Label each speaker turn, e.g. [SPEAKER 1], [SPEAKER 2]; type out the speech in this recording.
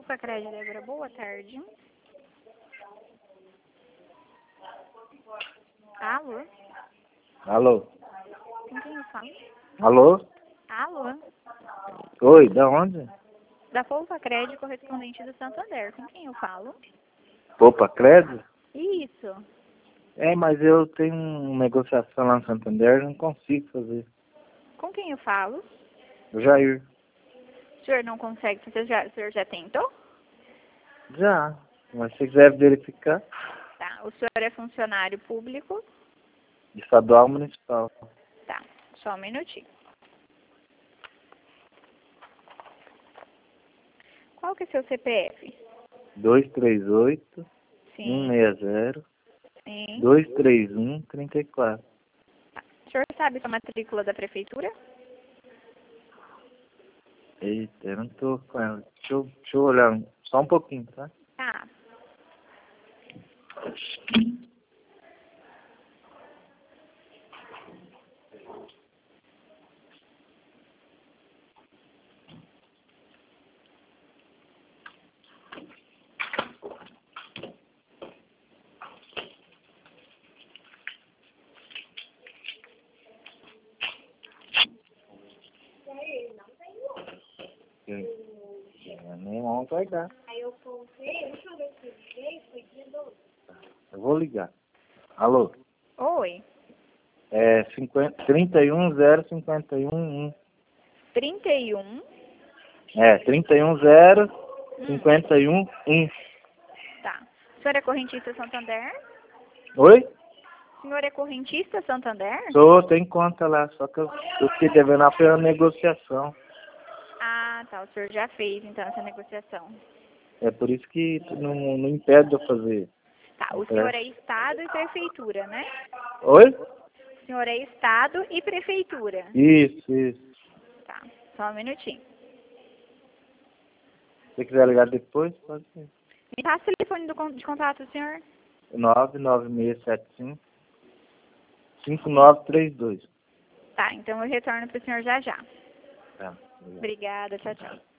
[SPEAKER 1] Sacred Débora, boa tarde. Alô?
[SPEAKER 2] Alô?
[SPEAKER 1] Com quem eu falo?
[SPEAKER 2] Alô?
[SPEAKER 1] Alô?
[SPEAKER 2] Oi, da onde?
[SPEAKER 1] Da Poupa Crédito, correspondente do Santander. Com quem eu falo?
[SPEAKER 2] Opa, Crédito?
[SPEAKER 1] Isso.
[SPEAKER 2] É, mas eu tenho uma negociação lá no Santander, não consigo fazer.
[SPEAKER 1] Com quem eu falo?
[SPEAKER 2] O Jair.
[SPEAKER 1] O senhor não consegue, o senhor já tentou?
[SPEAKER 2] Já. Mas se quiser verificar,
[SPEAKER 1] Tá. O senhor é funcionário público?
[SPEAKER 2] estadual municipal.
[SPEAKER 1] Tá. Só um minutinho. Qual que é seu CPF?
[SPEAKER 2] 238
[SPEAKER 1] Sim.
[SPEAKER 2] 160
[SPEAKER 1] Sim.
[SPEAKER 2] 231 34.
[SPEAKER 1] Tá. O senhor sabe a matrícula da prefeitura?
[SPEAKER 2] Eita, eu não tô com ela. Deixa eu olhar só um pouquinho, tá?
[SPEAKER 1] Tá.
[SPEAKER 2] Nem ontem vai dar.
[SPEAKER 3] Aí eu comprei, a última vez que eu liguei foi dia 12.
[SPEAKER 2] Eu vou ligar. Alô?
[SPEAKER 1] Oi.
[SPEAKER 2] É 31051.
[SPEAKER 1] 31.
[SPEAKER 2] É, 31051.
[SPEAKER 1] Tá. O senhor é correntista Santander?
[SPEAKER 2] Oi?
[SPEAKER 1] O senhor é correntista Santander?
[SPEAKER 2] Tem conta lá, só que eu fiquei devendo lá pela negociação.
[SPEAKER 1] Ah, tá. O senhor já fez, então, essa negociação.
[SPEAKER 2] É por isso que não impede de eu fazer.
[SPEAKER 1] Tá. O senhor é Estado e Prefeitura, né?
[SPEAKER 2] Oi?
[SPEAKER 1] O senhor é Estado e Prefeitura.
[SPEAKER 2] Isso.
[SPEAKER 1] Tá. Só um minutinho.
[SPEAKER 2] Se você quiser ligar depois, pode ser.
[SPEAKER 1] Me passa o telefone de contato, senhor.
[SPEAKER 2] 99675 5932.
[SPEAKER 1] Tá. Então, eu retorno pro senhor já já.
[SPEAKER 2] Tá, obrigado.
[SPEAKER 1] Obrigada. Tchau, tchau.